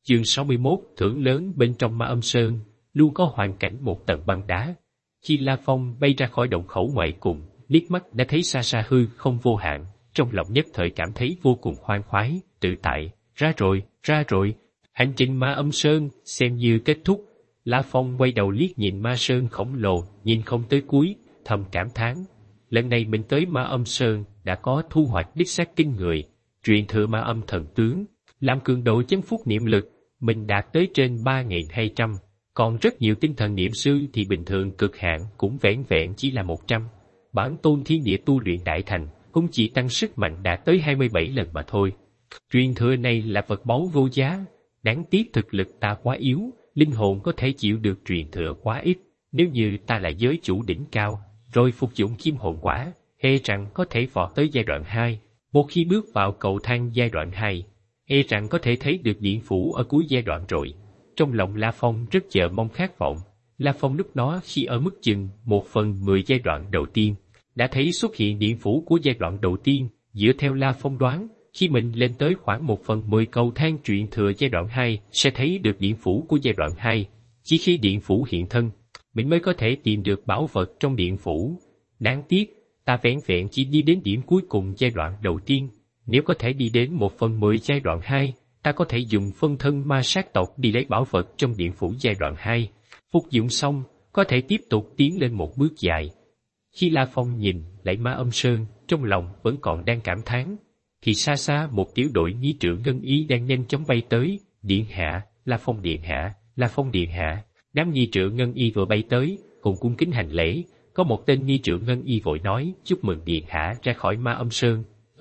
Chương 61, thưởng lớn bên trong Ma Âm Sơn, luôn có hoàn cảnh một tầng băng đá. Khi La Phong bay ra khỏi động khẩu ngoại cùng, liếc mắt đã thấy xa xa hư không vô hạn, trong lòng nhất thời cảm thấy vô cùng khoan khoái, tự tại. Ra rồi, hành trình Ma Âm Sơn xem như kết thúc. La Phong quay đầu liếc nhìn Ma Sơn khổng lồ, nhìn không tới cuối, thầm cảm thán. Lần này mình tới Ma Âm Sơn đã có thu hoạch đích xác kinh người, truyền thừa Ma Âm thần tướng, làm cường độ chấn phúc niệm lực, mình đạt tới trên 3.200, còn rất nhiều tinh thần niệm sư thì bình thường cực hạn cũng vẻn vẹn chỉ là 100. Bản tôn thiên địa tu luyện đại thành, cũng chỉ tăng sức mạnh đạt tới 27 lần mà thôi. Truyền thừa này là vật báu vô giá, đáng tiếc thực lực ta quá yếu, linh hồn có thể chịu được truyền thừa quá ít. Nếu như ta là giới chủ đỉnh cao, rồi phục dụng kim hồn quả, e rằng có thể vọt tới giai đoạn 2. Một khi bước vào cầu thang giai đoạn 2, e rằng có thể thấy được điện phủ ở cuối giai đoạn rồi. Trong lòng La Phong rất chờ mong khát vọng. La Phong lúc đó khi ở mức chừng 1/10 giai đoạn đầu tiên, đã thấy xuất hiện điện phủ của giai đoạn đầu tiên. Dựa theo La Phong đoán, khi mình lên tới khoảng 1/10 cầu thang truyền thừa giai đoạn 2, sẽ thấy được điện phủ của giai đoạn 2. Chỉ khi điện phủ hiện thân, mình mới có thể tìm được bảo vật trong điện phủ. Đáng tiếc, ta vẻn vẹn chỉ đi đến điểm cuối cùng giai đoạn đầu tiên. Nếu có thể đi đến 1/10 giai đoạn 2, ta có thể dùng phân thân ma sát tộc đi lấy bảo vật trong điện phủ giai đoạn 2. Phục dụng xong, có thể tiếp tục tiến lên một bước dài. Khi La Phong nhìn lại Ma Âm Sơn, trong lòng vẫn còn đang cảm thán, thì xa xa một tiểu đội nghi trượng ngân y đang nhanh chóng bay tới. Điện hạ, La Phong điện hạ, La Phong điện hạ. Đám nghi trượng ngân y vừa bay tới, cùng cung kính hành lễ. Có một tên nghi trượng ngân y vội nói, chúc mừng điện hạ ra khỏi Ma Âm Sơn.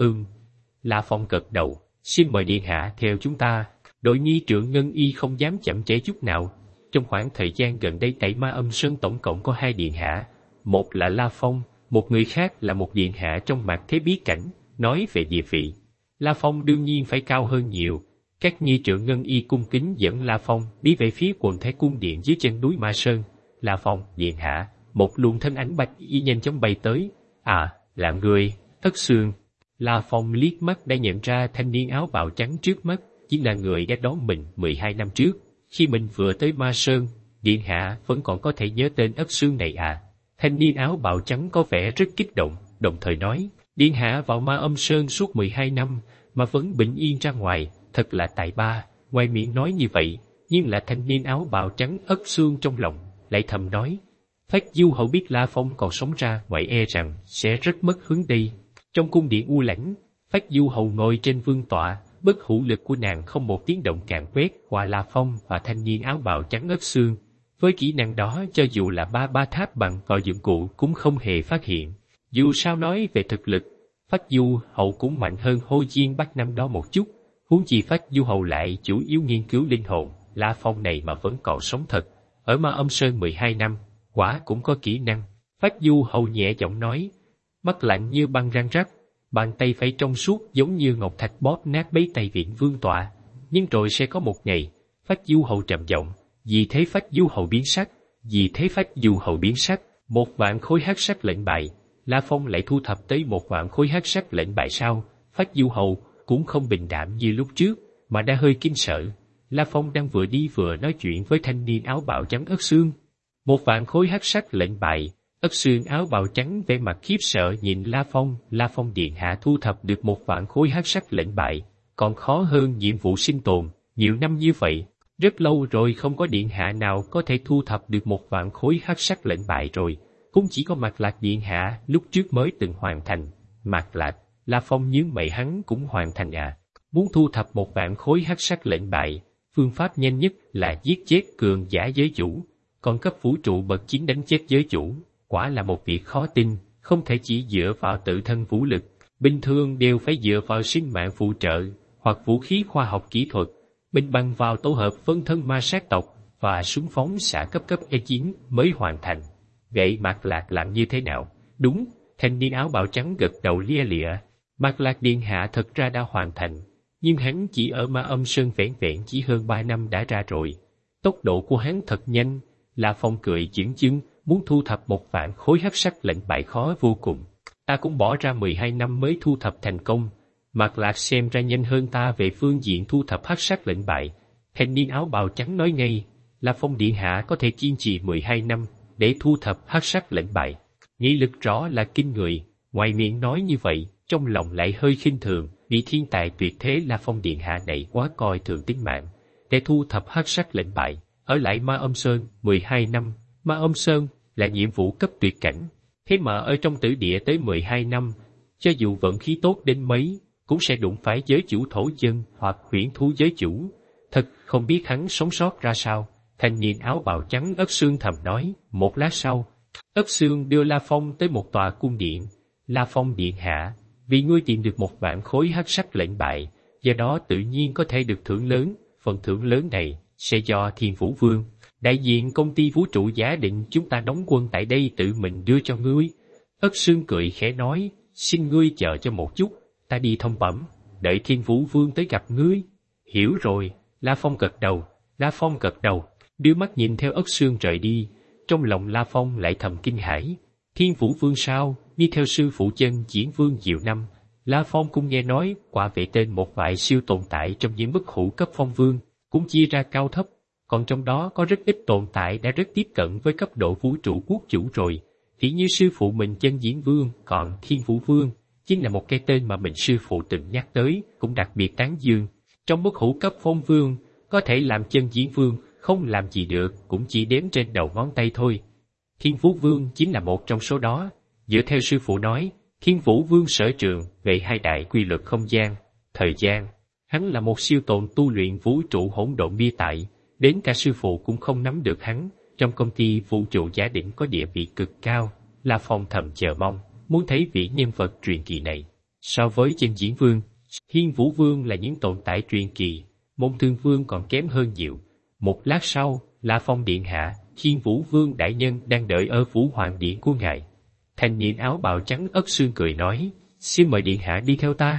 La Phong gật đầu, xin mời điện hạ theo chúng ta. Đội nghi trượng ngân y không dám chậm trễ chút nào. Trong khoảng thời gian gần đây tại Ma Âm Sơn tổng cộng có 2 điện hạ, một là La Phong, một người khác là một điện hạ trong mạt thế bí cảnh. Nói về địa vị, La Phong đương nhiên phải cao hơn nhiều. Các nghi trượng ngân y cung kính dẫn La Phong đi về phía quần thể cung điện dưới chân núi Ma Sơn. La Phong, điện hạ. Một luồng thân ảnh bạch y nhanh chóng bay tới. À, là người, Ất Xương. La Phong liếc mắt đã nhận ra thanh niên áo bào trắng trước mắt chính là người đã đón mình 12 năm trước. Khi mình vừa tới Ma Sơn, điện hạ vẫn còn có thể nhớ tên Ất Xương này à? Thanh niên áo bào trắng có vẻ rất kích động, đồng thời nói, điện hạ vào Ma Âm Sơn suốt 12 năm mà vẫn bình yên ra ngoài, thật là tài ba. Ngoài miệng nói như vậy, nhưng là thanh niên áo bào trắng Ất Xương trong lòng lại thầm nói, Phách Du Hậu biết La Phong còn sống ra ngoài e rằng sẽ rất mất hứng đi. Trong cung điện u lãnh, Phách Du Hậu ngồi trên vương tọa, bất hủ lực của nàng không một tiếng động càn quét qua La Phong và thanh niên áo bào trắng Ất Xương. Với kỹ năng đó, cho dù là ba tháp bằng vào dụng cụ cũng không hề phát hiện. Dù sao nói về thực lực, Phách Du Hậu cũng mạnh hơn Hồ Diên Bắc năm đó một chút. Huống chi Phách Du Hậu lại chủ yếu nghiên cứu linh hồn, La Phong này mà vẫn còn sống thật. Ở Ma Âm Sơn 12 năm, quả cũng có kỹ năng. Phách Du Hậu nhẹ giọng nói, mắt lạnh như băng răng rắc, bàn tay phải trong suốt giống như ngọc thạch bóp nát bấy tay viện vương tọa. Nhưng rồi sẽ có một ngày, Phách Du Hậu trầm giọng, vì thế Phách Du Hậu biến sắc, vì thế Phách Du Hậu biến sắc, 1.000 khối hắc sắc lệnh bài. La Phong lại thu thập tới 1.000 khối hắc sắc lệnh bài sao? Phách Du Hậu cũng không bình đạm như lúc trước, mà đã hơi kinh sợ. La Phong đang vừa đi vừa nói chuyện với thanh niên áo bào trắng Ất Xương. 1.000 khối hắc sắc lệnh bài. Ất Xương áo bào trắng vẻ mặt khiếp sợ nhìn La Phong điện hạ thu thập được 1.000 khối hắc sắc lệnh bài, còn khó hơn nhiệm vụ sinh tồn, nhiều năm như vậy, rất lâu rồi không có điện hạ nào có thể thu thập được 1.000 khối hắc sắc lệnh bài rồi, cũng chỉ có Mạc Lạc điện hạ lúc trước mới từng hoàn thành. Mạc Lạc, La Phong nhướng mày, hắn cũng hoàn thành à? Muốn thu thập 1.000 khối hắc sắc lệnh bài, phương pháp nhanh nhất là giết chết cường giả giới chủ, còn cấp vũ trụ bậc 9 đánh chết giới chủ, quả là một việc khó tin, không thể chỉ dựa vào tự thân vũ lực, bình thường đều phải dựa vào sinh mạng phụ trợ, hoặc vũ khí khoa học kỹ thuật, bình bằng vào tổ hợp phân thân ma sát tộc và súng phóng xạ cấp E9 mới hoàn thành. Vậy Mạc Lạc làm như thế nào? Đúng, thanh niên áo bào trắng gật đầu lia lịa. Mạc Lạc điện hạ thật ra đã hoàn thành, nhưng hắn chỉ ở Ma Âm Sơn vẻn vẹn chỉ hơn 3 năm đã ra rồi. Tốc độ của hắn thật nhanh. La Phong cười chững chững, muốn thu thập 1.000 khối hắc sắc lệnh bài khó vô cùng. Ta cũng bỏ ra 12 năm mới thu thập thành công. Mạc Lạc xem ra nhanh hơn ta về phương diện thu thập hắc sắc lệnh bài. Thanh niên áo bào trắng nói ngay, La Phong điện hạ có thể kiên trì 12 năm để thu thập hắc sắc lệnh bài. Nghị lực rõ là kinh người, ngoài miệng nói như vậy, trong lòng lại hơi khinh thường, vị thiên tài tuyệt thế La Phong điện hạ này quá coi thường tính mạng. Để thu thập hắc sắc lệnh bài, ở lại Ma Âm Sơn 12 năm, Ma Âm Sơn là nhiệm vụ cấp tuyệt cảnh. Thế mà ở trong tử địa tới 12 năm, cho dù vận khí tốt đến mấy, cũng sẽ đụng phải giới chủ thổ dân hoặc huyễn thú giới chủ. Thật không biết hắn sống sót ra sao. Thanh niên áo bào trắng Ất Xương thầm nói. Một lát sau, Ất Xương đưa La Phong tới một tòa cung điện. La Phong điện hạ, vì ngươi tìm được 1.000 khối hắc sắc lệnh bài, do đó tự nhiên có thể được thưởng lớn. Phần thưởng lớn này sẽ do Thiên Vũ Vương, đại diện công ty vũ trụ Giả Định chúng ta đóng quân tại đây tự mình đưa cho ngươi. Ất Xương cười khẽ nói, xin ngươi chờ cho một chút, ta đi thông bẩm, đợi Thiên Vũ Vương tới gặp ngươi. Hiểu rồi. La Phong gật đầu. La Phong gật đầu, đưa mắt nhìn theo Ất Xương rời đi. Trong lòng La Phong lại thầm kinh hãi. Thiên Vũ Vương sao, đi theo sư phụ Chân Diễn Vương nhiều năm. La Phong cũng nghe nói quả vệ tên một vài siêu tồn tại trong những bất hủ cấp phong vương, cũng chia ra cao thấp, còn trong đó có rất ít tồn tại đã rất tiếp cận với cấp độ vũ trụ quốc chủ rồi. Chỉ như sư phụ mình Chân Diễn Vương, còn Thiên Vũ Vương chính là một cái tên mà mình sư phụ từng nhắc tới, cũng đặc biệt tán dương. Trong bất hủ cấp phong vương, có thể làm Chân Diễn Vương, không làm gì được, cũng chỉ đếm trên đầu ngón tay thôi. Thiên Vũ Vương chính là một trong số đó. Dựa theo sư phụ nói, Thiên Vũ Vương sở trường về hai đại quy luật không gian, thời gian. Hắn là một siêu tồn tu luyện vũ trụ hỗn độn bia tại, đến cả sư phụ cũng không nắm được hắn. Trong công ty vũ trụ Giả Định có địa vị cực cao. La Phong thầm chờ mong, muốn thấy vị nhân vật truyền kỳ này. So với Chân Diễn Vương, Thiên Vũ Vương là những tồn tại truyền kỳ, Môn Thương Vương còn kém hơn nhiều. Một lát sau, La Phong điện hạ, Thiên Vũ Vương đại nhân đang đợi ở Vũ Hoàng điện của ngài. Thanh niên áo bào trắng Ất Xương cười nói, xin mời điện hạ đi theo ta.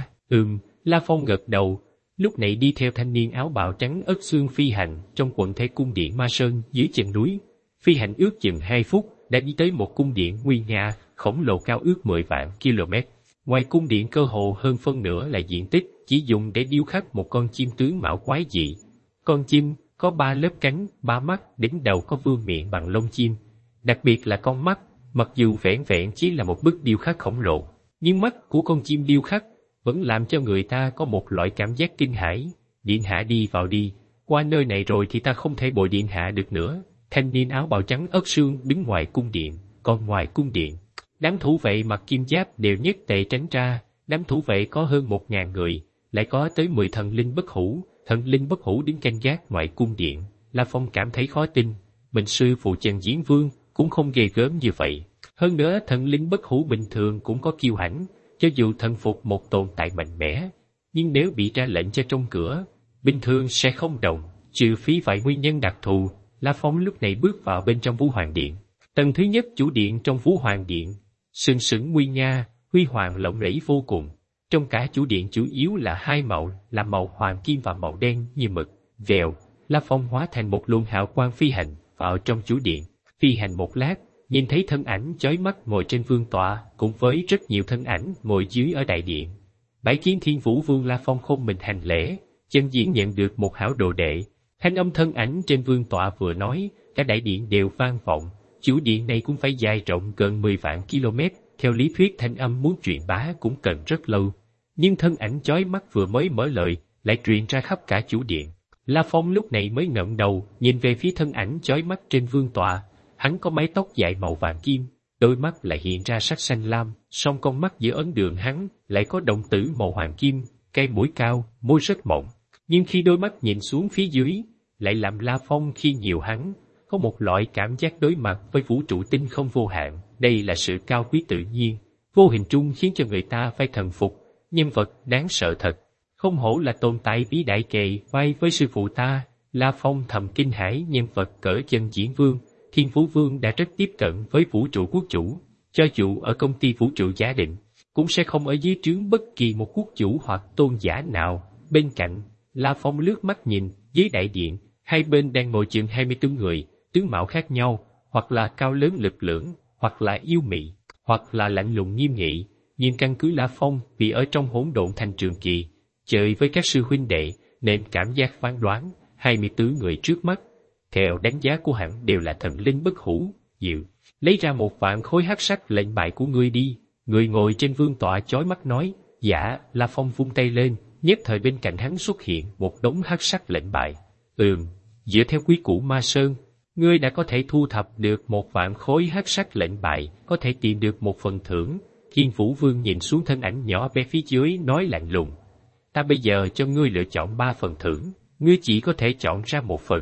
La Phong gật đầu. Lúc này đi theo thanh niên áo bào trắng Ất Xương phi hành trong quận thể cung điện Ma Sơn dưới chân núi. Phi hành ước chừng 2 phút, đã đi tới một cung điện nguy nga, khổng lồ cao ước 10 vạn km. Ngoài cung điện cơ hồ hơn phân nửa là diện tích chỉ dùng để điêu khắc một con chim tướng mạo quái dị. Con chim có 3 lớp cánh, 3 mắt, đỉnh đầu có vương miệng bằng lông chim. Đặc biệt là con mắt, mặc dù vẻn vẹn chỉ là một bức điêu khắc khổng lồ, nhưng mắt của con chim điêu khắc vẫn làm cho người ta có một loại cảm giác kinh hãi. Điện hạ đi vào đi, qua nơi này rồi thì ta không thể bồi điện hạ được nữa. Thanh niên áo bào trắng Ất Xương đứng ngoài cung điện, còn ngoài cung điện, đám thủ vệ mặc kim giáp đều nhất tề tránh ra. Đám thủ vệ có hơn 1.000 người, lại có tới 10 thần linh bất hủ. Thần linh bất hủ đứng canh gác ngoài cung điện. La Phong cảm thấy khó tin, mình sư phụ Chân Diễn Vương cũng không ghê gớm như vậy. Hơn nữa thần linh bất hủ bình thường cũng có kiêu hãnh, cho dù thần phục một tồn tại mạnh mẽ, nhưng nếu bị ra lệnh cho trong cửa, bình thường sẽ không động, trừ phí vài nguyên nhân đặc thù. La Phong lúc này bước vào bên trong Vũ Hoàng điện. Tầng thứ nhất chủ điện trong Vũ Hoàng điện, sừng sững nguy nga, huy hoàng lộng lẫy vô cùng. Trong cả chủ điện chủ yếu là 2 màu, là màu hoàng kim và màu đen như mực. Vèo, La Phong hóa thành một luồng hào quang phi hành vào trong chủ điện. Phi hành một lát, nhìn thấy thân ảnh chói mắt ngồi trên vương tọa, cùng với rất nhiều thân ảnh ngồi dưới ở đại điện. Bái kiến Thiên Vũ Vương. La Phong khom mình hành lễ. Chân Diễn nhận được một hảo đồ đệ. Thanh âm thân ảnh trên vương tọa vừa nói, cả đại điện đều vang vọng. Chủ điện này cũng phải dài rộng gần 10 vạn km. Theo lý thuyết thanh âm muốn truyền bá cũng cần rất lâu, nhưng thân ảnh chói mắt vừa mới mở lời lại truyền ra khắp cả chủ điện. La Phong lúc này mới ngẩng đầu nhìn về phía thân ảnh chói mắt trên vương tọa. Hắn có mái tóc dài màu vàng kim, đôi mắt lại hiện ra sắc xanh lam, song con mắt giữa ấn đường hắn lại có đồng tử màu hoàng kim, cây mũi cao, môi rất mỏng. Nhưng khi đôi mắt nhìn xuống phía dưới, lại làm La Phong khi nhiều hắn có một loại cảm giác đối mặt với vũ trụ tinh không vô hạn. Đây là sự cao quý tự nhiên, vô hình trung khiến cho người ta phải thần phục. Nhân vật đáng sợ thật, không hổ là tồn tại vĩ đại kề vai với sư phụ ta. La Phong thầm kinh hãi. Nhân vật cỡ Chân Diễn Vương, Thiên Vũ Vương đã rất tiếp cận với vũ trụ quốc chủ. Cho dù ở công ty vũ trụ Giả Định, cũng sẽ không ở dưới trướng bất kỳ một quốc chủ hoặc tôn giả nào. Bên cạnh, La Phong lướt mắt nhìn, dưới đại điện, hai bên đang ngồi chừng 24 người, tướng mạo khác nhau, hoặc là cao lớn lực lưỡng, hoặc là yêu mị, hoặc là lạnh lùng nghiêm nghị. Nhưng căn cứ La Phong vì ở trong hỗn độn thành trường kỳ, chơi với các sư huynh đệ, nên cảm giác phán đoán, 24 người trước mắt, theo đánh giá của hắn đều là thần linh bất hủ, diệu. Lấy ra 1.000 khối hắc sắc lệnh bài của ngươi đi. Người ngồi trên vương tọa chói mắt nói. Dạ. La Phong vung tay lên, nhất thời bên cạnh hắn xuất hiện một đống hắc sắc lệnh bài. Dựa theo quy củ Ma Sơn, ngươi đã có thể thu thập được 1.000 khối hắc sắc lệnh bài, có thể tìm được một phần thưởng. Thiên Vũ Vương nhìn xuống thân ảnh nhỏ bé phía dưới nói lạnh lùng. Ta bây giờ cho ngươi lựa chọn 3 phần thưởng, ngươi chỉ có thể chọn ra một phần,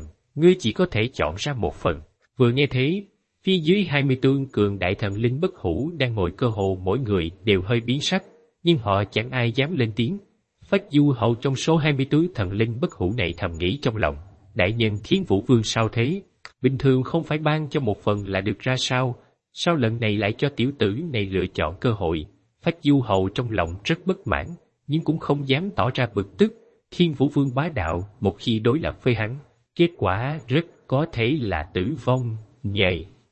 Vừa nghe thế, phía dưới 24 cường đại thần linh bất hủ đang ngồi cơ hồ mỗi người đều hơi biến sắc, nhưng họ chẳng ai dám lên tiếng. Phách Du Hậu trong số 24 thần linh bất hủ này thầm nghĩ trong lòng, đại nhân Thiên Vũ Vương sao thế? Bình thường không phải ban cho một phần là được ra sao? Sao lần này lại cho tiểu tử này lựa chọn cơ hội? Phách Du Hậu trong lòng rất bất mãn, nhưng cũng không dám tỏ ra bực tức. Thiên Vũ Vương bá đạo, một khi đối lập với hắn, kết quả rất có thể là tử vong. Nhầy.